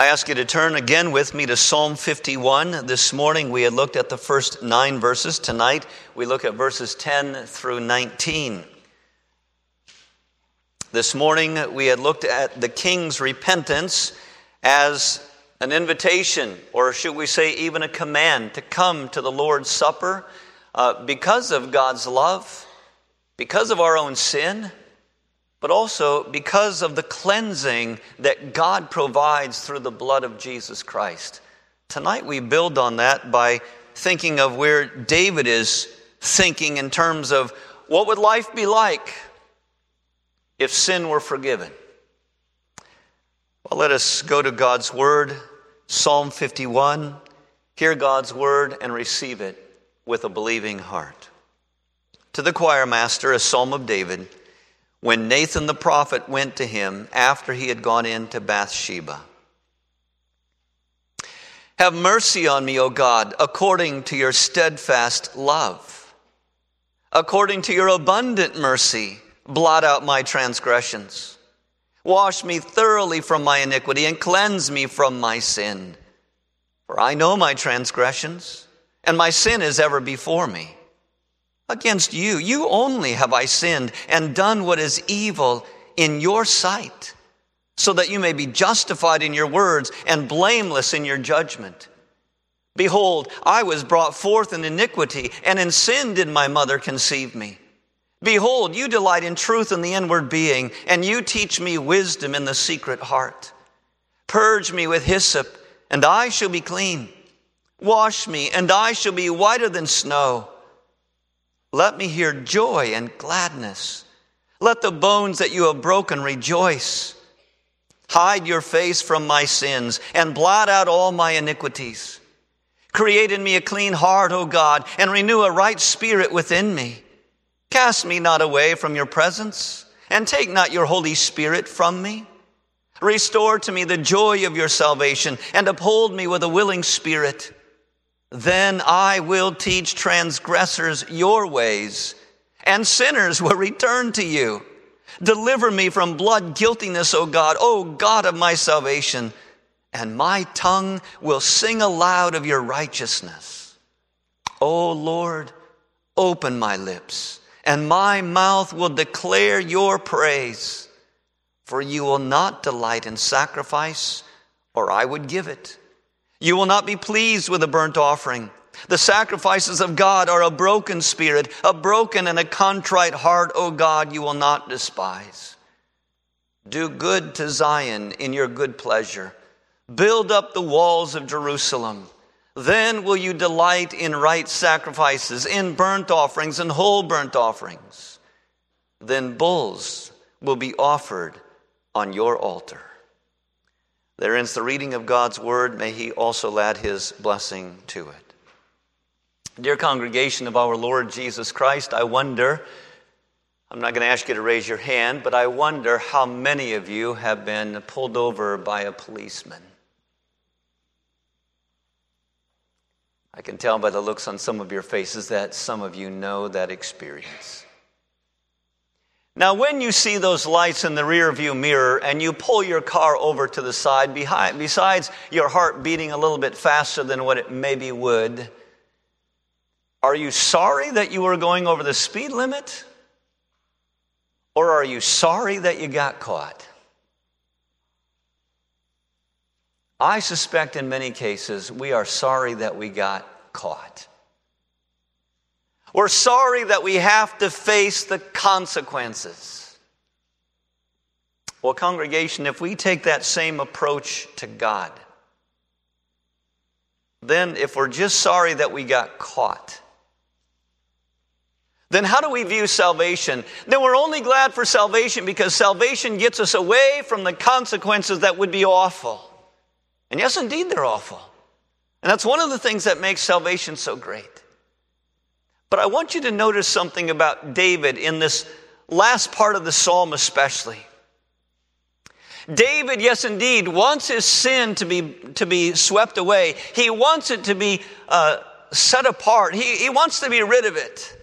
I ask you to turn again with me to Psalm 51. This morning we had looked at the first 9 verses. Tonight we look at verses 10 through 19. This morning we had looked at the king's repentance as an invitation, or should we say even a command, to come to the Lord's Supper because of God's love, because of our own sin, but also because of the cleansing that God provides through the blood of Jesus Christ. Tonight we build on that by thinking of where David is thinking in terms of what would life be like if sin were forgiven. Well, let us go to God's Word, Psalm 51, hear God's Word and receive it with a believing heart. To the choir master, a psalm of David, when Nathan the prophet went to him after he had gone into Bathsheba. Have mercy on me, O God, according to your steadfast love. According to your abundant mercy, blot out my transgressions. Wash me thoroughly from my iniquity and cleanse me from my sin. For I know my transgressions, and my sin is ever before me. Against you, you only have I sinned and done what is evil in your sight, so that you may be justified in your words and blameless in your judgment. Behold, I was brought forth in iniquity, and in sin did my mother conceive me. Behold, you delight in truth in the inward being, and you teach me wisdom in the secret heart. Purge me with hyssop, and I shall be clean. Wash me, and I shall be whiter than snow. Let me hear joy and gladness. Let the bones that you have broken rejoice. Hide your face from my sins and blot out all my iniquities. Create in me a clean heart, O God, and renew a right spirit within me. Cast me not away from your presence, and take not your Holy Spirit from me. Restore to me the joy of your salvation, and uphold me with a willing spirit. Then I will teach transgressors your ways, and sinners will return to you. Deliver me from blood guiltiness, O God of my salvation, and my tongue will sing aloud of your righteousness. O Lord, open my lips, and my mouth will declare your praise. For you will not delight in sacrifice, or I would give it. You will not be pleased with a burnt offering. The sacrifices of God are a broken spirit, a broken and a contrite heart, O God, you will not despise. Do good to Zion in your good pleasure. Build up the walls of Jerusalem. Then will you delight in right sacrifices, in burnt offerings and whole burnt offerings. Then bulls will be offered on your altar. There ends the reading of God's word. May he also add his blessing to it. Dear congregation of our Lord Jesus Christ, I wonder, I'm not going to ask you to raise your hand, but I wonder how many of you have been pulled over by a policeman. I can tell by the looks on some of your faces that some of you know that experience. Now, when you see those lights in the rear view mirror and you pull your car over to the side, besides your heart beating a little bit faster than what it maybe would, are you sorry that you were going over the speed limit? Or are you sorry that you got caught? I suspect in many cases we are sorry that we got caught. We're sorry that we have to face the consequences. Well, congregation, if we take that same approach to God, then if we're just sorry that we got caught, then how do we view salvation? Then we're only glad for salvation because salvation gets us away from the consequences that would be awful. And yes, indeed, they're awful. And that's one of the things that makes salvation so great. But I want you to notice something about David in this last part of the psalm especially. David, yes indeed, wants his sin to be swept away. He wants it to be set apart. He wants to be rid of it.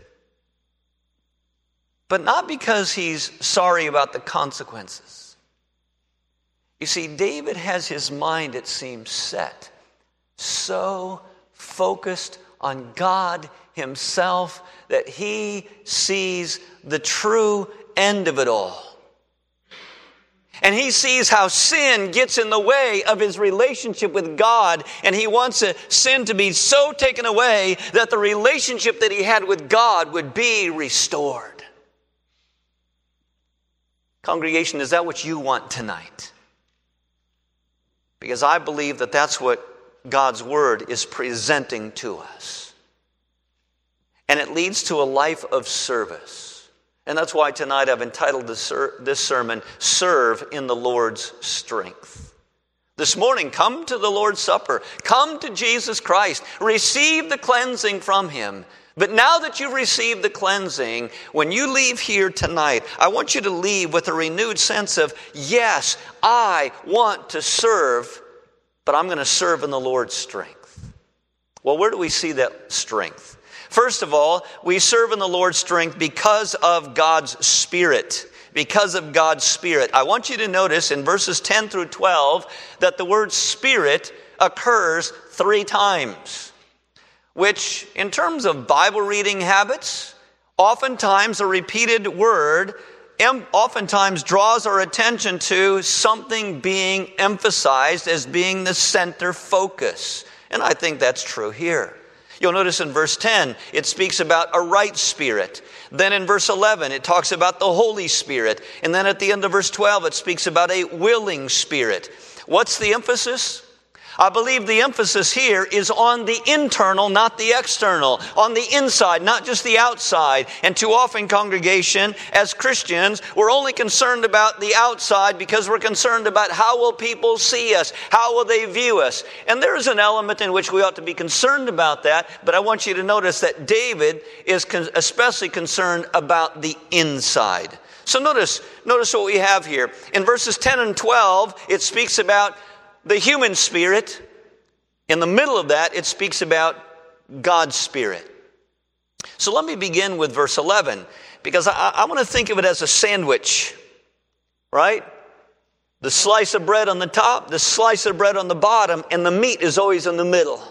But not because he's sorry about the consequences. You see, David has his mind, it seems, set, so focused on God himself that he sees the true end of it all. And he sees how sin gets in the way of his relationship with God, and he wants sin to be so taken away that the relationship that he had with God would be restored. Congregation, is that what you want tonight? Because I believe that that's what God's Word is presenting to us. And it leads to a life of service. And that's why tonight I've entitled this sermon, Serve in the Lord's Strength. This morning, come to the Lord's Supper. Come to Jesus Christ. Receive the cleansing from Him. But now that you've received the cleansing, when you leave here tonight, I want you to leave with a renewed sense of, yes, I want to serve, but I'm going to serve in the Lord's strength. Well, where do we see that strength? First of all, we serve in the Lord's strength because of God's Spirit. Because of God's Spirit. I want you to notice in verses 10 through 12 that the word Spirit occurs 3 times. Which, in terms of Bible reading habits, oftentimes a repeated word oftentimes draws our attention to something being emphasized as being the center focus. And I think that's true here. You'll notice in verse 10, it speaks about a right spirit. Then in verse 11, it talks about the Holy Spirit. And then at the end of verse 12, it speaks about a willing spirit. What's the emphasis? I believe the emphasis here is on the internal, not the external. On the inside, not just the outside. And too often, congregation, as Christians, we're only concerned about the outside because we're concerned about how will people see us? How will they view us? And there is an element in which we ought to be concerned about that. But I want you to notice that David is especially concerned about the inside. So notice what we have here. In verses 10 and 12, it speaks about the human spirit. In the middle of that, it speaks about God's Spirit. So let me begin with verse 11, because I want to think of it as a sandwich, right? The slice of bread on the top, the slice of bread on the bottom, and the meat is always in the middle.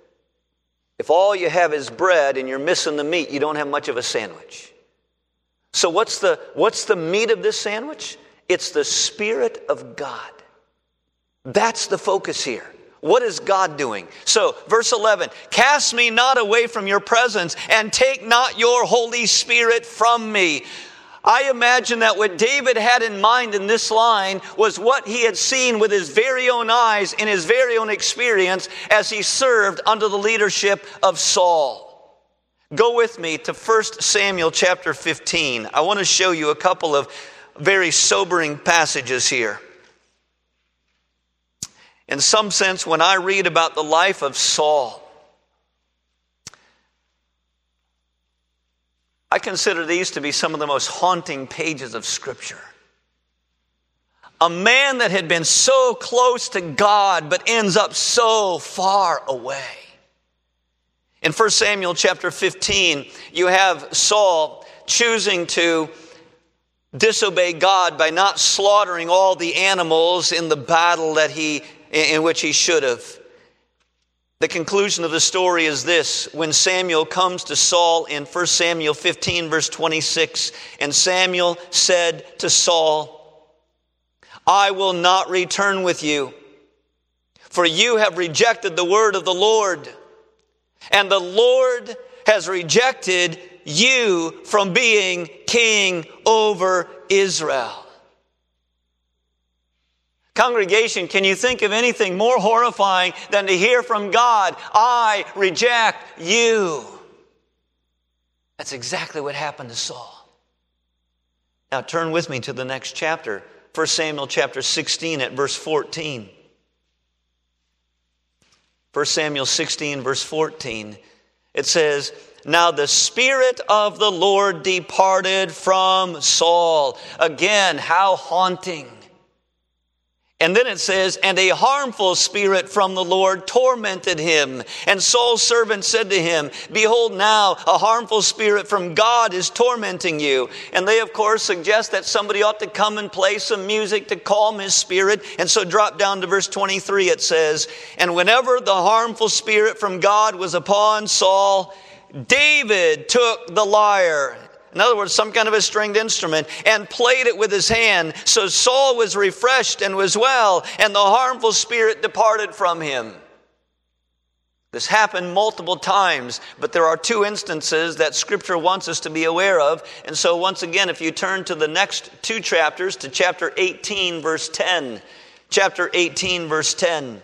If all you have is bread and you're missing the meat, you don't have much of a sandwich. So what's the meat of this sandwich? It's the Spirit of God. That's the focus here. What is God doing? So, verse 11, cast me not away from your presence and take not your Holy Spirit from me. I imagine that what David had in mind in this line was what he had seen with his very own eyes in his very own experience as he served under the leadership of Saul. Go with me to 1 Samuel chapter 15. I want to show you a couple of very sobering passages here. In some sense, when I read about the life of Saul, I consider these to be some of the most haunting pages of Scripture. A man that had been so close to God, but ends up so far away. In 1 Samuel chapter 15, you have Saul choosing to disobey God by not slaughtering all the animals in the battle in which he should have. The conclusion of the story is this. When Samuel comes to Saul in 1 Samuel 15 verse 26, and Samuel said to Saul, I will not return with you, for you have rejected the word of the Lord, and the Lord has rejected you from being king over Israel. Congregation, can you think of anything more horrifying than to hear from God, I reject you? That's exactly what happened to Saul. Now turn with me to the next chapter, 1 Samuel chapter 16 at verse 14. 1 Samuel 16 verse 14. It says, now the Spirit of the Lord departed from Saul. Again, how haunting. And then it says, and a harmful spirit from the Lord tormented him. And Saul's servant said to him, behold, now a harmful spirit from God is tormenting you. And they, of course, suggest that somebody ought to come and play some music to calm his spirit. And so drop down to verse 23, it says, and whenever the harmful spirit from God was upon Saul, David took the lyre. In other words, some kind of a stringed instrument, and played it with his hand. So Saul was refreshed and was well, and the harmful spirit departed from him. This happened multiple times, but there are two instances that Scripture wants us to be aware of. And so once again, if you turn to the next two chapters, to chapter 18, verse 10. Chapter 18, verse 10.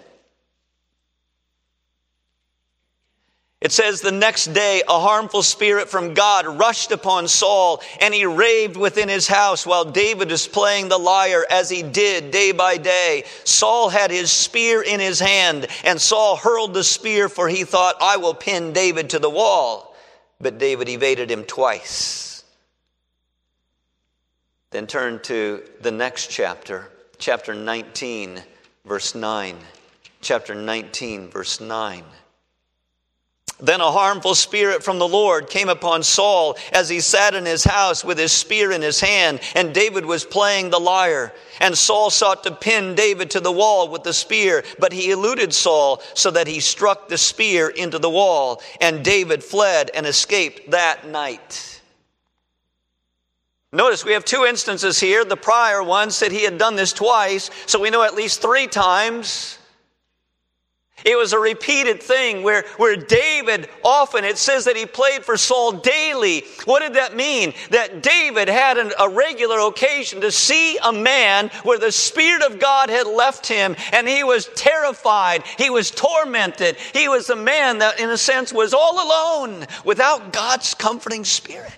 It says, the next day a harmful spirit from God rushed upon Saul, and he raved within his house while David was playing the lyre, as he did day by day. Saul had his spear in his hand, and Saul hurled the spear, for he thought, I will pin David to the wall. But David evaded him twice. Then turn to the next chapter, chapter 19, verse 9. Chapter 19, verse 9. Then a harmful spirit from the Lord came upon Saul as he sat in his house with his spear in his hand, and David was playing the lyre. And Saul sought to pin David to the wall with the spear, but he eluded Saul so that he struck the spear into the wall, and David fled and escaped that night. Notice we have two instances here. The prior one said he had done this twice, so we know at least three times. It was a repeated thing where David often, it says that he played for Saul daily. What did that mean? That David had a regular occasion to see a man where the Spirit of God had left him, and he was terrified. He was tormented. He was a man that, in a sense, was all alone without God's comforting Spirit.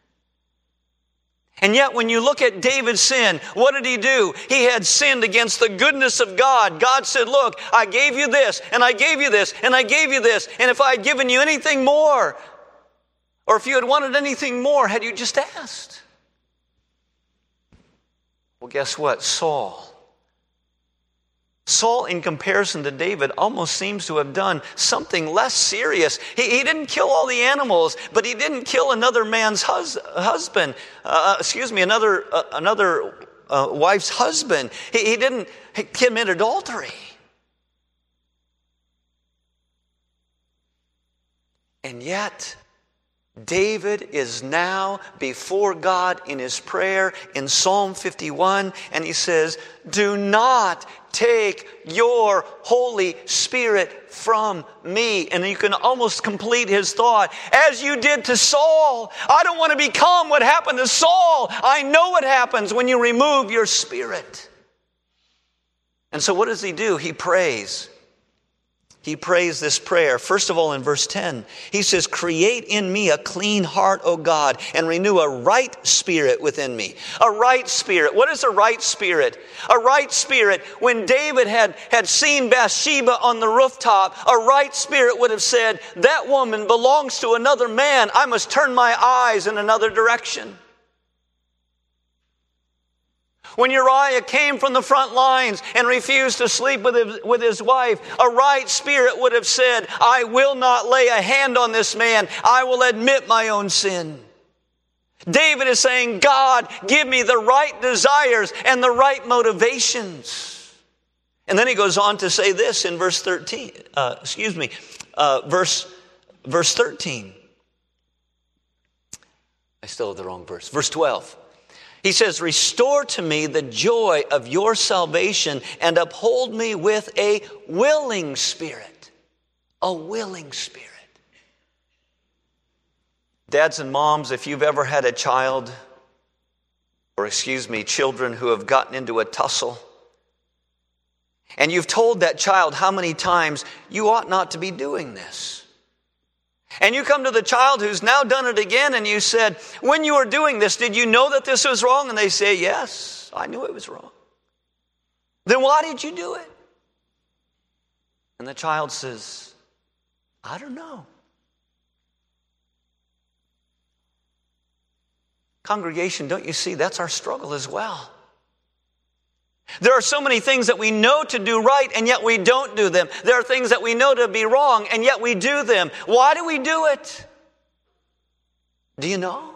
And yet when you look at David's sin, what did he do? He had sinned against the goodness of God. God said, look, I gave you this, and I gave you this, and I gave you this. And if I had given you anything more, or if you had wanted anything more, had you just asked? Well, guess what? Saul, in comparison to David, almost seems to have done something less serious. He didn't kill all the animals, but he didn't kill another man's husband. Another wife's husband. He didn't commit adultery. And yet, David is now before God in his prayer in Psalm 51, and he says, do not take your Holy Spirit from me. And you can almost complete his thought. As you did to Saul, I don't want to become what happened to Saul. I know what happens when you remove your spirit. And so what does he do? He prays. He prays this prayer. First of all, in verse 10, he says, create in me a clean heart, O God, and renew a right spirit within me. A right spirit. What is a right spirit? A right spirit, when David had seen Bathsheba on the rooftop, a right spirit would have said, that woman belongs to another man. I must turn my eyes in another direction. When Uriah came from the front lines and refused to sleep with his wife, a right spirit would have said, I will not lay a hand on this man. I will admit my own sin. David is saying, God, give me the right desires and the right motivations. And then he goes on to say this in verse 13. Verse 13. I still have the wrong verse. Verse 12. He says, restore to me the joy of your salvation and uphold me with a willing spirit. A willing spirit. Dads and moms, if you've ever had a child, children who have gotten into a tussle, and you've told that child how many times you ought not to be doing this. And you come to the child who's now done it again, and you said, when you were doing this, did you know that this was wrong? And they say, yes, I knew it was wrong. Then why did you do it? And the child says, I don't know. Congregation, don't you see, that's our struggle as well. There are so many things that we know to do right, and yet we don't do them. There are things that we know to be wrong, and yet we do them. Why do we do it? Do you know?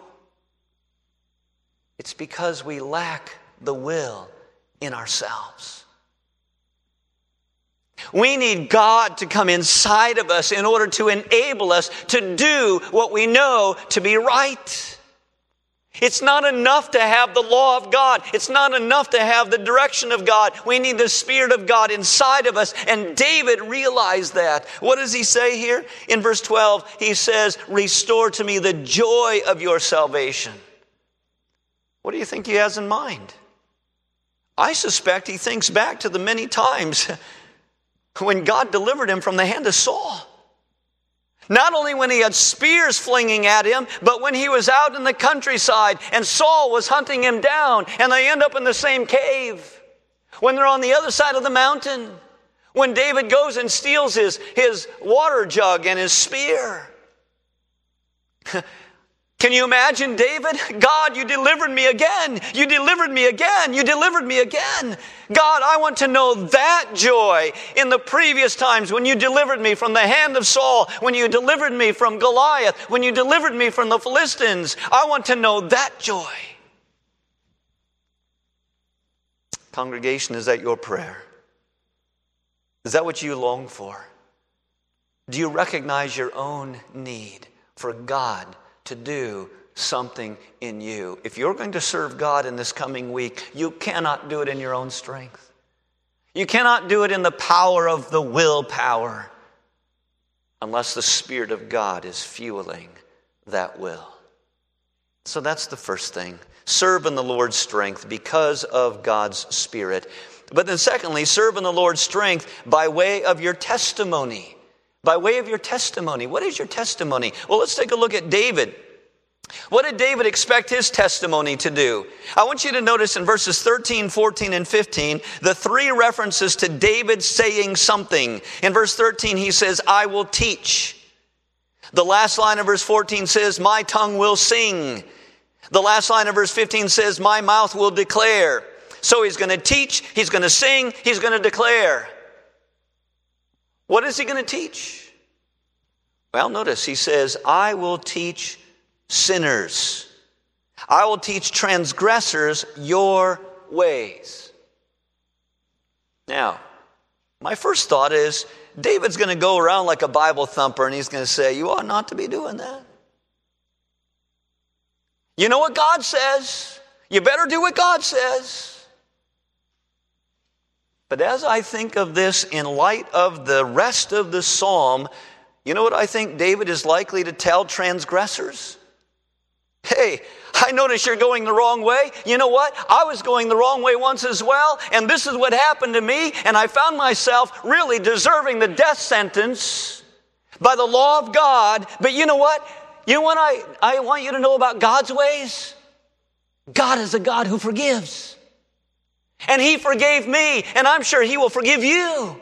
It's because we lack the will in ourselves. We need God to come inside of us in order to enable us to do what we know to be right. It's not enough to have the law of God. It's not enough to have the direction of God. We need the Spirit of God inside of us. And David realized that. What does he say here? In verse 12, he says, "Restore to me the joy of your salvation." What do you think he has in mind? I suspect he thinks back to the many times when God delivered him from the hand of Saul. Not only when he had spears flinging at him, but when he was out in the countryside and Saul was hunting him down and they end up in the same cave. When they're on the other side of the mountain. When David goes and steals his water jug and his spear. Can you imagine David? God, you delivered me again. You delivered me again. You delivered me again. God, I want to know that joy in the previous times when you delivered me from the hand of Saul, when you delivered me from Goliath, when you delivered me from the Philistines. I want to know that joy. Congregation, is that your prayer? Is that what you long for? Do you recognize your own need for God to do something in you? If you're going to serve God in this coming week, you cannot do it in your own strength. You cannot do it in the power of the willpower unless the Spirit of God is fueling that will. So that's the first thing. Serve in the Lord's strength because of God's Spirit. But then secondly, serve in the Lord's strength by way of your testimony. By way of your testimony. What is your testimony? Well, let's take a look at David. What did David expect his testimony to do? I want you to notice in verses 13, 14, and 15, the three references to David saying something. In verse 13, he says, "I will teach." The last line of verse 14 says, "My tongue will sing." The last line of verse 15 says, "My mouth will declare." So he's going to teach, he's going to sing, he's going to declare. What is he going to teach? Well, notice he says, "I will teach sinners. I will teach transgressors your ways." Now, my first thought is, David's going to go around like a Bible thumper and he's going to say, "You ought not to be doing that. You know what God says. You better do what God says." But as I think of this in light of the rest of the psalm, you know what I think David is likely to tell transgressors? Hey, I notice you're going the wrong way. You know what? I was going the wrong way once as well, and this is what happened to me, and I found myself really deserving the death sentence by the law of God. But you know what? You know what I want you to know about God's ways? God is a God who forgives. And he forgave me, and I'm sure he will forgive you.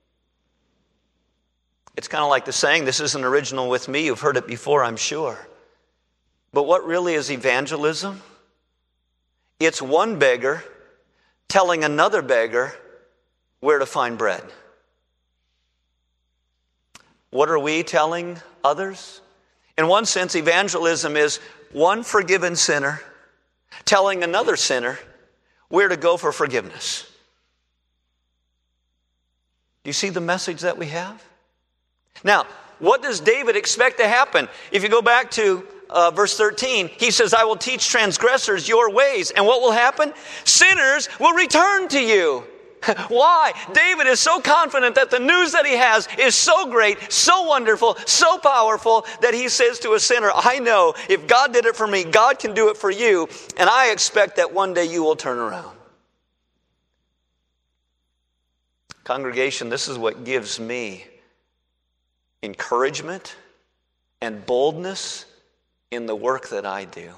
It's kind of like the saying, this isn't original with me. You've heard it before, I'm sure. But what really is evangelism? It's one beggar telling another beggar where to find bread. What are we telling others? In one sense, evangelism is one forgiven sinner telling another sinner where to go for forgiveness. Do you see the message that we have? Now, what does David expect to happen? If you go back to verse 13, he says, "I will teach transgressors your ways." And what will happen? Sinners will return to you. Why? David is so confident that the news that he has is so great, so wonderful, so powerful that he says to a sinner, "I know if God did it for me, God can do it for you. And I expect that one day you will turn around." Congregation, this is what gives me encouragement and boldness in the work that I do.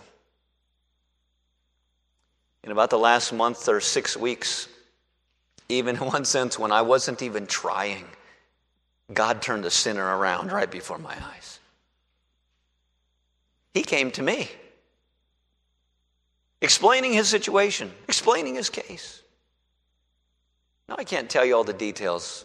In about the last month or 6 weeks, even in one sense, when I wasn't even trying, God turned a sinner around right before my eyes. He came to me, explaining his situation, explaining his case. Now, I can't tell you all the details,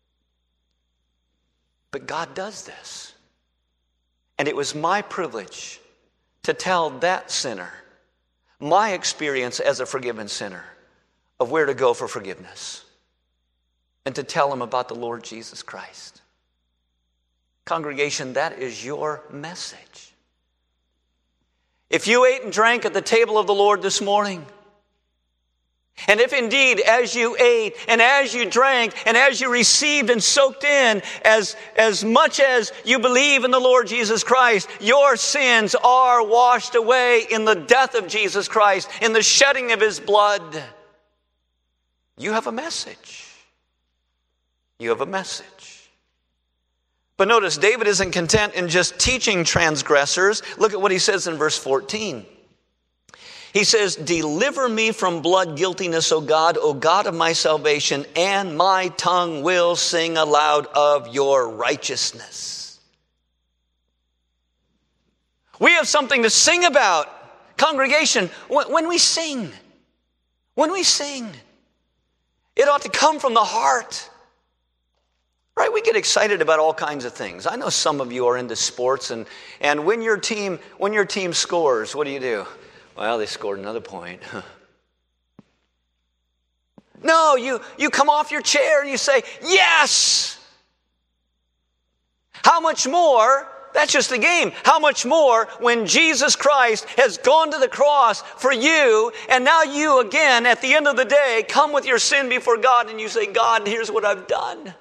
but God does this. And it was my privilege to tell that sinner my experience as a forgiven sinner of where to go for forgiveness and to tell him about the Lord Jesus Christ. Congregation, that is your message. If you ate and drank at the table of the Lord this morning, and if indeed as you ate and as you drank and as you received and soaked in as much as you believe in the Lord Jesus Christ, your sins are washed away in the death of Jesus Christ, in the shedding of his blood, you have a message. You have a message. But notice, David isn't content in just teaching transgressors. Look at what he says in verse 14. He says, deliver me from blood guiltiness, O God of my salvation, and my tongue will sing aloud of your righteousness. We have something to sing about, congregation, when we sing. When we sing, it ought to come from the heart. Right? We get excited about all kinds of things. I know some of you are into sports, and when your team scores, what do? Well, they scored another point. No, you come off your chair and you say, yes! How much more, that's just a game, how much more when Jesus Christ has gone to the cross for you, and now you again, at the end of the day, come with your sin before God and you say, God, here's what I've done.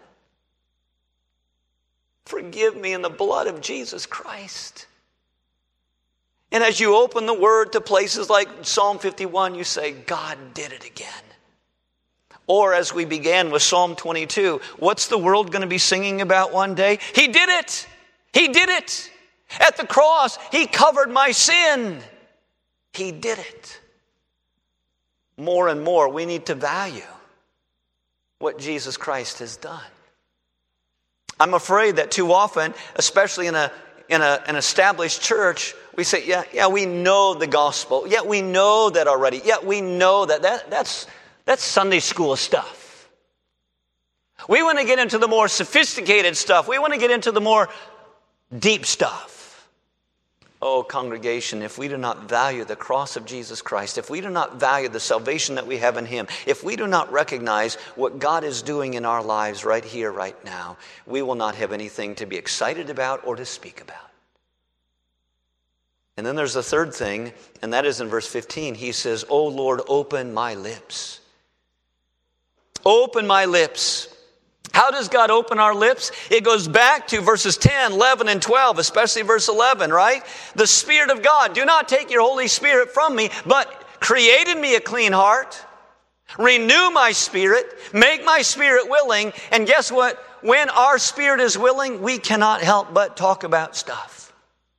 Forgive me in the blood of Jesus Christ. And as you open the word to places like Psalm 51, you say, God did it again. Or as we began with Psalm 22, what's the world going to be singing about one day? He did it. He did it. At the cross, he covered my sin. He did it. More and more, we need to value what Jesus Christ has done. I'm afraid that too often, especially in an established church, we say, yeah, we know the gospel. Yeah, we know that already. Yeah, we know that's Sunday school stuff. We want to get into the more sophisticated stuff. We want to get into the more deep stuff. Oh, congregation, if we do not value the cross of Jesus Christ, if we do not value the salvation that we have in him, if we do not recognize what God is doing in our lives right here, right now, we will not have anything to be excited about or to speak about. And then there's the third thing, and that is in verse 15. He says, "O Lord, open my lips." Open my lips. How does God open our lips? It goes back to verses 10, 11, and 12, especially verse 11, right? The Spirit of God. Do not take your Holy Spirit from me, but create in me a clean heart. Renew my spirit. Make my spirit willing. And guess what? When our spirit is willing, we cannot help but talk about stuff.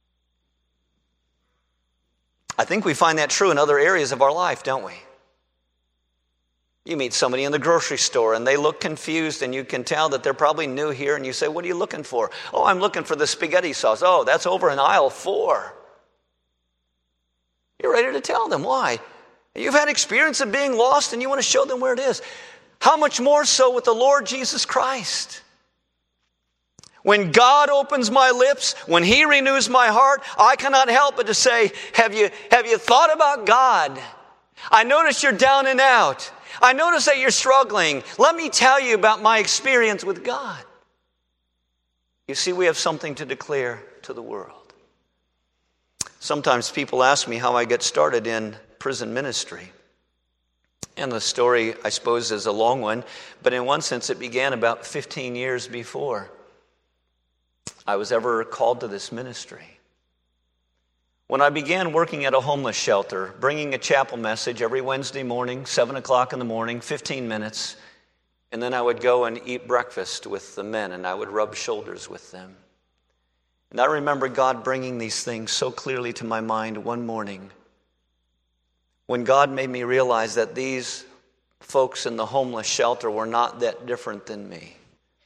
I think we find that true in other areas of our life, don't we? You meet somebody in the grocery store and they look confused and you can tell that they're probably new here, and you say, "What are you looking for?" "Oh, I'm looking for the spaghetti sauce." "Oh, that's over in aisle 4. You're ready to tell them. Why? You've had experience of being lost and you want to show them where it is. How much more so with the Lord Jesus Christ? When God opens my lips, when he renews my heart, I cannot help but to say, have you thought about God? I notice you're down and out. I notice that you're struggling. Let me tell you about my experience with God. You see, we have something to declare to the world. Sometimes people ask me how I get started in prison ministry. And the story, I suppose, is a long one, but in one sense it began about 15 years before I was ever called to this ministry. When I began working at a homeless shelter, bringing a chapel message every Wednesday morning, 7 o'clock in the morning, 15 minutes, and then I would go and eat breakfast with the men, and I would rub shoulders with them. And I remember God bringing these things so clearly to my mind one morning when God made me realize that these folks in the homeless shelter were not that different than me.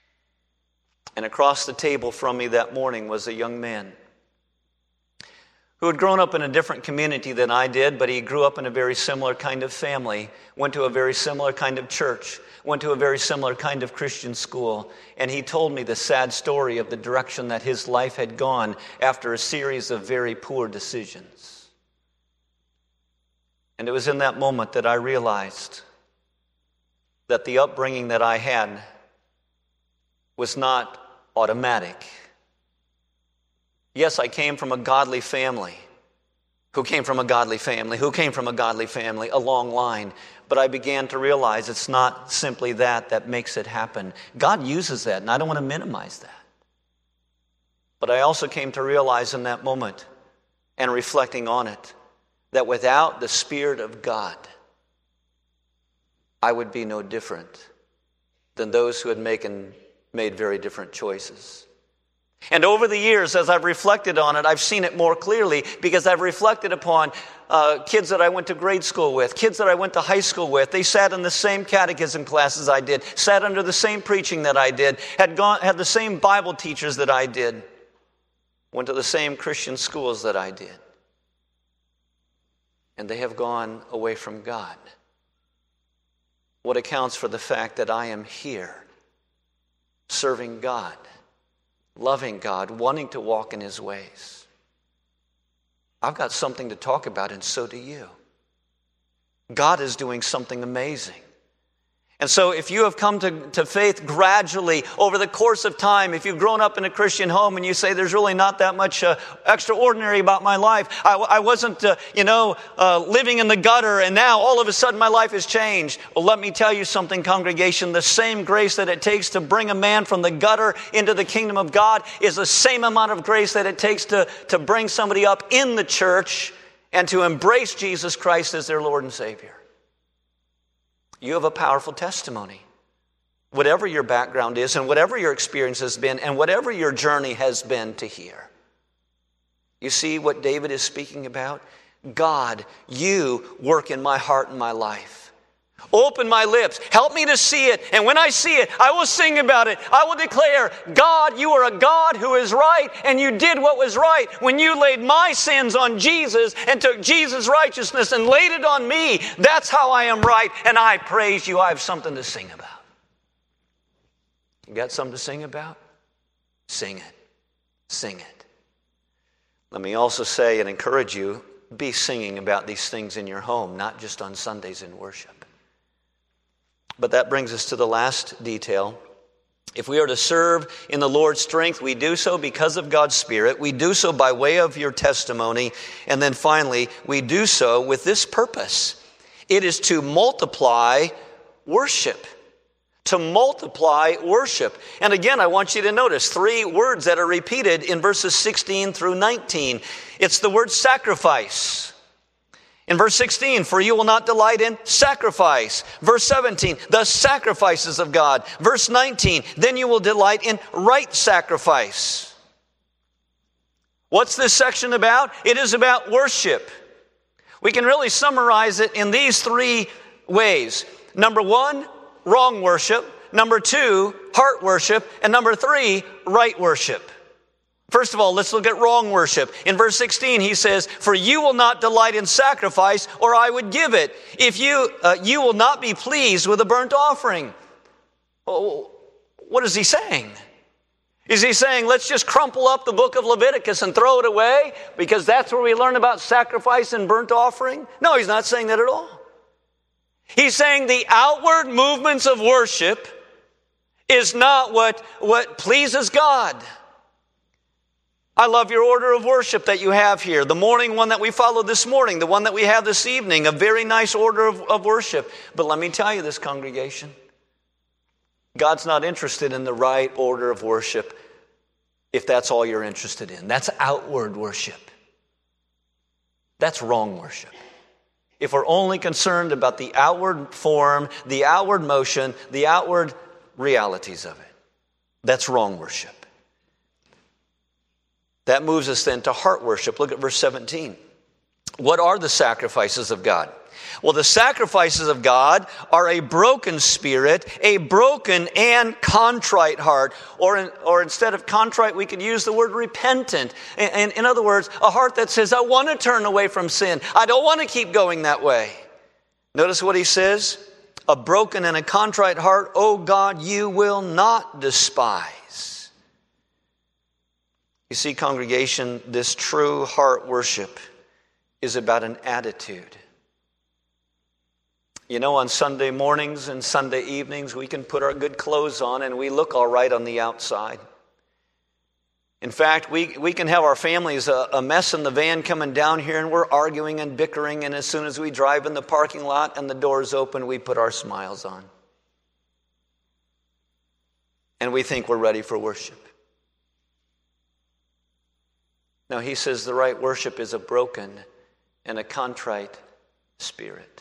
And across the table from me that morning was a young man who had grown up in a different community than I did, but he grew up in a very similar kind of family, went to a very similar kind of church, went to a very similar kind of Christian school, and he told me the sad story of the direction that his life had gone after a series of very poor decisions. And it was in that moment that I realized that the upbringing that I had was not automatic. Yes, I came from a godly family. Who came from a godly family? Who came from a godly family? A long line. But I began to realize it's not simply that makes it happen. God uses that, and I don't want to minimize that. But I also came to realize in that moment, and reflecting on it, that without the Spirit of God, I would be no different than those who had made very different choices. And over the years, as I've reflected on it, I've seen it more clearly because I've reflected upon kids that I went to grade school with, kids that I went to high school with. They sat in the same catechism classes I did, sat under the same preaching that I did, had the same Bible teachers that I did, went to the same Christian schools that I did. And they have gone away from God. What accounts for the fact that I am here, serving God, loving God, wanting to walk in His ways? I've got something to talk about, and so do you. God is doing something amazing. And so if you have come to faith gradually over the course of time, if you've grown up in a Christian home and you say there's really not that much extraordinary about my life, I wasn't living in the gutter and now all of a sudden my life has changed. Well, let me tell you something, congregation. The same grace that it takes to bring a man from the gutter into the kingdom of God is the same amount of grace that it takes to bring somebody up in the church and to embrace Jesus Christ as their Lord and Savior. You have a powerful testimony. Whatever your background is and whatever your experience has been and whatever your journey has been to here. You see what David is speaking about? God, you work in my heart and my life. Open my lips. Help me to see it. And when I see it, I will sing about it. I will declare, God, you are a God who is right, and you did what was right when you laid my sins on Jesus and took Jesus' righteousness and laid it on me. That's how I am right, and I praise you. I have something to sing about. You got something to sing about? Sing it. Sing it. Let me also say and encourage you, be singing about these things in your home, not just on Sundays in worship. But that brings us to the last detail. If we are to serve in the Lord's strength, we do so because of God's Spirit. We do so by way of your testimony. And then finally, we do so with this purpose. It is to multiply worship. To multiply worship. And again, I want you to notice 3 words that are repeated in verses 16 through 19. It's the word sacrifice. In verse 16, for you will not delight in sacrifice. Verse 17, the sacrifices of God. Verse 19, then you will delight in right sacrifice. What's this section about? It is about worship. We can really summarize it in these 3 ways. Number 1, wrong worship. Number 2, heart worship. And number 3, right worship. First of all, let's look at wrong worship. In verse 16, he says, for you will not delight in sacrifice, or I would give it. If you will not be pleased with a burnt offering. Oh, what is he saying? Is he saying, let's just crumple up the book of Leviticus and throw it away because that's where we learn about sacrifice and burnt offering? No, he's not saying that at all. He's saying the outward movements of worship is not what pleases God. I love your order of worship that you have here. The morning one that we followed this morning, the one that we have this evening, a very nice order of worship. But let me tell you this, congregation. God's not interested in the right order of worship if that's all you're interested in. That's outward worship. That's wrong worship. If we're only concerned about the outward form, the outward motion, the outward realities of it, that's wrong worship. That moves us then to heart worship. Look at verse 17. What are the sacrifices of God? Well, the sacrifices of God are a broken spirit, a broken and contrite heart. Or instead of contrite, we could use the word repentant. And in other words, a heart that says, I want to turn away from sin. I don't want to keep going that way. Notice what he says. A broken and a contrite heart, O God, you will not despise. You see, congregation, this true heart worship is about an attitude. You know, on Sunday mornings and Sunday evenings, we can put our good clothes on and we look all right on the outside. In fact, we can have our families a mess in the van coming down here, and we're arguing and bickering, and as soon as we drive in the parking lot and the doors open, we put our smiles on. And we think we're ready for worship. Now, he says the right worship is a broken and a contrite spirit.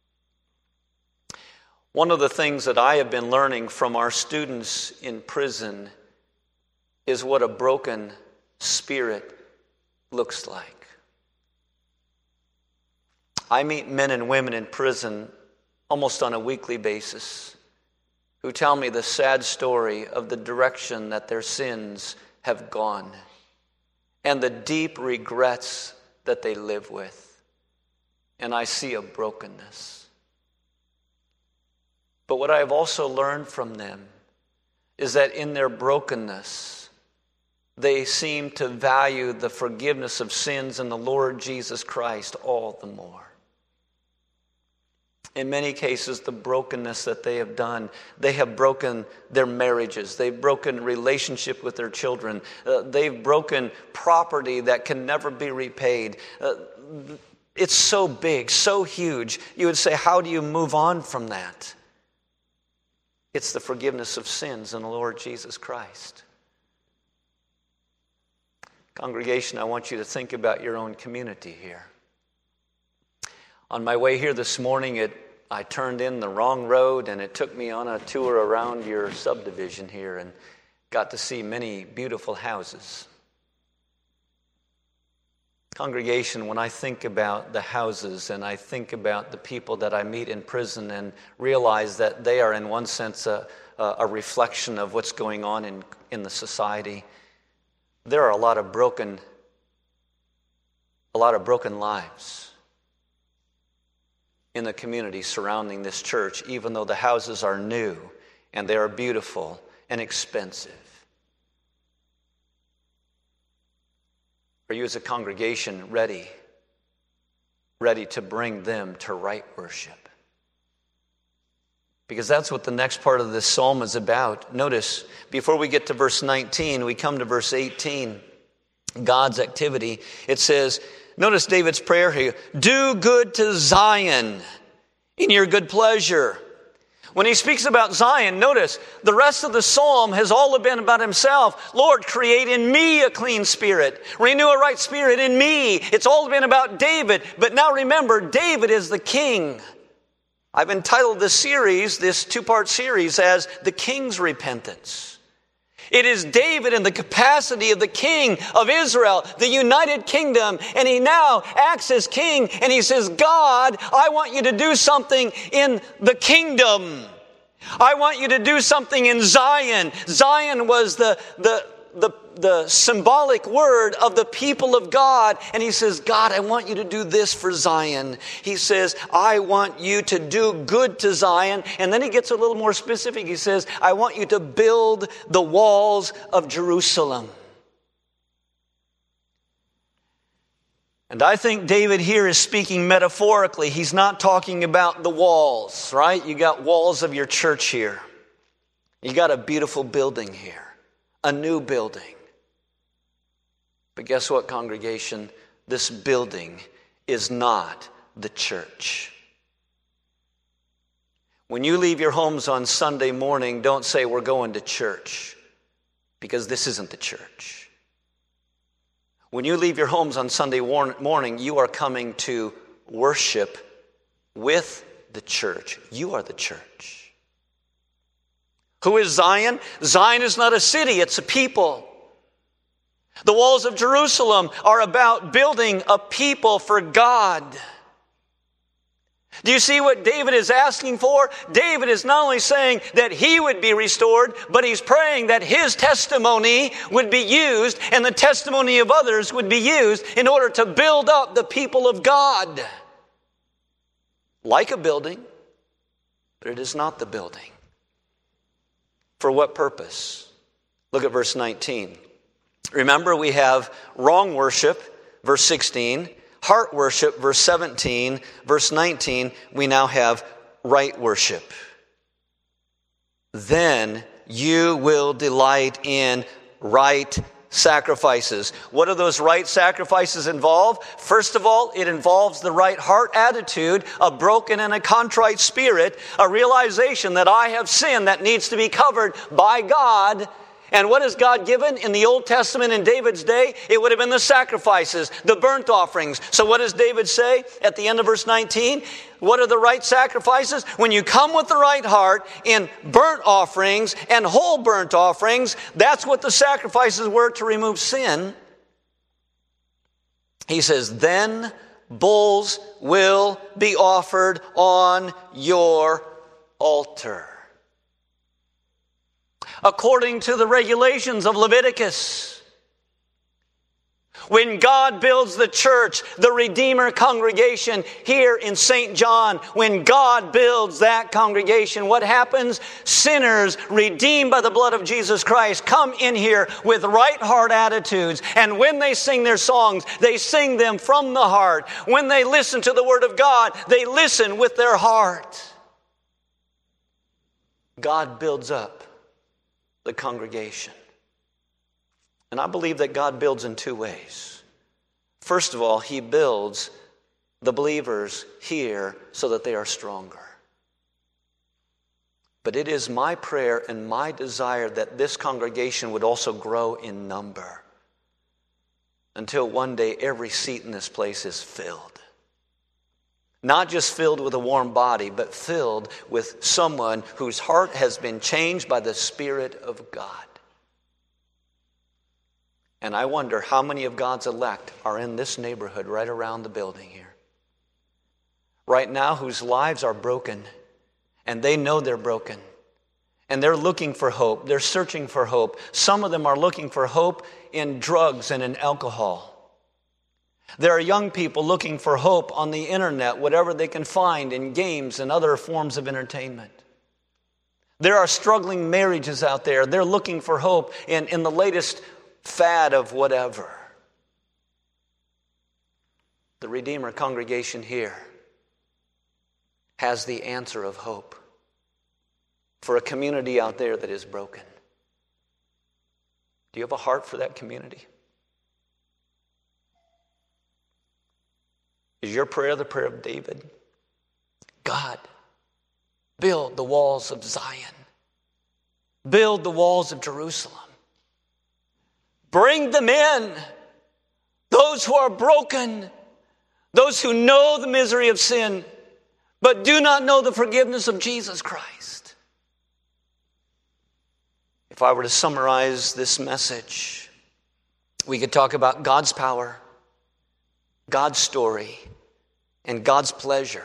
One of the things that I have been learning from our students in prison is what a broken spirit looks like. I meet men and women in prison almost on a weekly basis who tell me the sad story of the direction that their sins have gone and the deep regrets that they live with. And I see a brokenness. But what I have also learned from them is that in their brokenness, they seem to value the forgiveness of sins in the Lord Jesus Christ all the more. In many cases, the brokenness that they have done, they have broken their marriages. They've broken relationship with their children. They've broken property that can never be repaid. It's so big, so huge. You would say, how do you move on from that? It's the forgiveness of sins in the Lord Jesus Christ. Congregation, I want you to think about your own community here. On my way here this morning, I turned in the wrong road, and it took me on a tour around your subdivision here and got to see many beautiful houses. Congregation, when I think about the houses and I think about the people that I meet in prison and realize that they are in one sense a reflection of what's going on in the society, there are a lot of broken lives in the community surrounding this church, even though the houses are new and they are beautiful and expensive. Are you as a congregation ready to bring them to right worship? Because that's what the next part of this psalm is about. Notice, before we get to verse 19, we come to verse 18, God's activity. It says, notice David's prayer here, do good to Zion in your good pleasure. When he speaks about Zion, notice the rest of the psalm has all been about himself. Lord, create in me a clean spirit. Renew a right spirit in me. It's all been about David. But now remember, David is the king. I've entitled this series, this two-part series, as The King's Repentance. It is David in the capacity of the king of Israel, the united kingdom, and he now acts as king, and he says, God, I want you to do something in the kingdom. I want you to do something in Zion. Zion was the symbolic word of the people of God. And he says, God, I want you to do this for Zion. He says, I want you to do good to Zion. And then he gets a little more specific. He says, I want you to build the walls of Jerusalem. And I think David here is speaking metaphorically. He's not talking about the walls, right? You got walls of your church here. You got a beautiful building here, a new building. But guess what, congregation? This building is not the church. When you leave your homes on Sunday morning, don't say we're going to church, because this isn't the church. When you leave your homes on Sunday morning, you are coming to worship with the church. You are the church. Who is Zion? Zion is not a city, it's a people. The walls of Jerusalem are about building a people for God. Do you see what David is asking for? David is not only saying that he would be restored, but he's praying that his testimony would be used and the testimony of others would be used in order to build up the people of God. Like a building, but it is not the building. For what purpose? Look at verse 19. Remember, we have wrong worship, verse 16. Heart worship, verse 17. Verse 19, we now have right worship. Then you will delight in right sacrifices. What do those right sacrifices involve? First of all, it involves the right heart attitude, a broken and a contrite spirit, a realization that I have sinned that needs to be covered by God. And what has God given in the Old Testament in David's day? It would have been the sacrifices, the burnt offerings. So what does David say at the end of verse 19? What are the right sacrifices? When you come with the right heart in burnt offerings and whole burnt offerings, that's what the sacrifices were to remove sin. He says, then bulls will be offered on your altar, according to the regulations of Leviticus. When God builds the church, the Redeemer congregation here in St. John, when God builds that congregation, what happens? Sinners redeemed by the blood of Jesus Christ come in here with right heart attitudes. And when they sing their songs, they sing them from the heart. When they listen to the Word of God, they listen with their heart. God builds up the congregation. And I believe that God builds in two ways. First of all, He builds the believers here so that they are stronger. But it is my prayer and my desire that this congregation would also grow in number until one day every seat in this place is filled. Not just filled with a warm body, but filled with someone whose heart has been changed by the Spirit of God. And I wonder how many of God's elect are in this neighborhood right around the building here. Right now, whose lives are broken, and they know they're broken. And they're looking for hope. They're searching for hope. Some of them are looking for hope in drugs and in alcohol. There are young people looking for hope on the internet, whatever they can find in games and other forms of entertainment. There are struggling marriages out there. They're looking for hope in the latest fad of whatever. The Redeemer congregation here has the answer of hope for a community out there that is broken. Do you have a heart for that community? Is your prayer the prayer of David? God, build the walls of Zion. Build the walls of Jerusalem. Bring them in. Those who are broken. Those who know the misery of sin, but do not know the forgiveness of Jesus Christ. If I were to summarize this message, we could talk about God's power, God's story, and God's pleasure.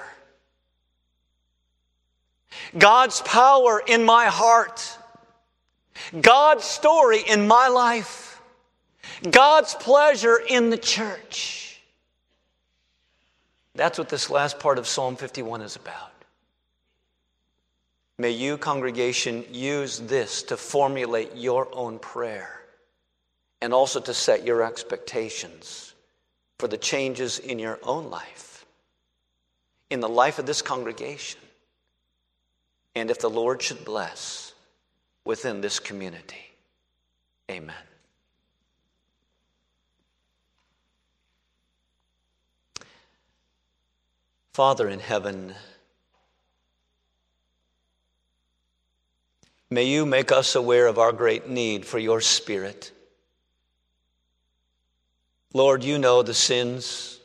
God's power in my heart. God's story in my life. God's pleasure in the church. That's what this last part of Psalm 51 is about. May you, congregation, use this to formulate your own prayer and also to set your expectations for the changes in your own life, in the life of this congregation, and if the Lord should bless within this community. Amen. Father in heaven, may you make us aware of our great need for your Spirit. Lord, you know the sins,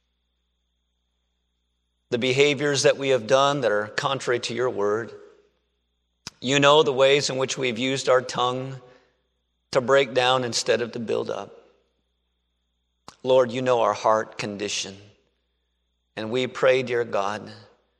the behaviors that we have done that are contrary to your word. You know the ways in which we've used our tongue to break down instead of to build up. Lord, you know our heart condition. And we pray, dear God,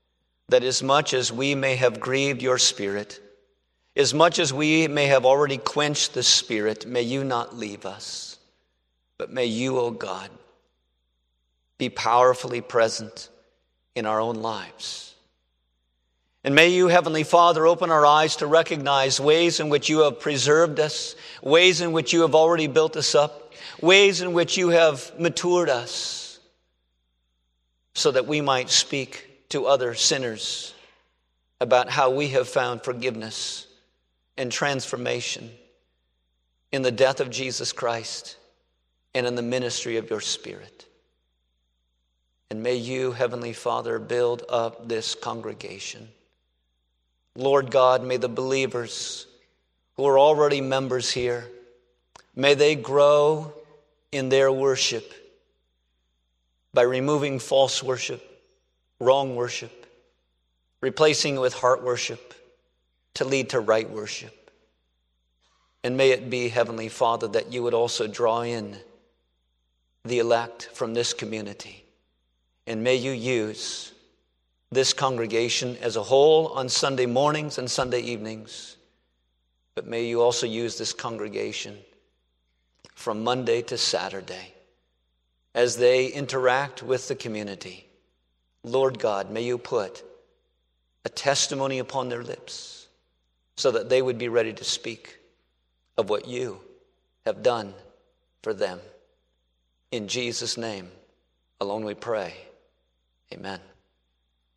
that as much as we may have grieved your Spirit, as much as we may have already quenched the Spirit, may you not leave us, but may you, O God, be powerfully present in our own lives. And may you, Heavenly Father, open our eyes to recognize ways in which you have preserved us, ways in which you have already built us up, ways in which you have matured us, so that we might speak to other sinners about how we have found forgiveness and transformation in the death of Jesus Christ and in the ministry of your Spirit. And may you, Heavenly Father, build up this congregation. Lord God, may the believers who are already members here, may they grow in their worship by removing false worship, wrong worship, replacing it with heart worship to lead to right worship. And may it be, Heavenly Father, that you would also draw in the elect from this community. And may you use this congregation as a whole on Sunday mornings and Sunday evenings. But may you also use this congregation from Monday to Saturday as they interact with the community. Lord God, may you put a testimony upon their lips so that they would be ready to speak of what you have done for them. In Jesus' name alone we pray. Amen.